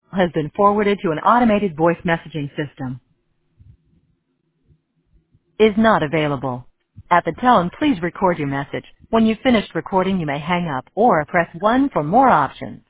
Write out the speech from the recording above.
has been forwarded to an automated voice messaging system. Is not available. At the tone, please record your message. When you've finished recording, you may hang up or press 1 for more options.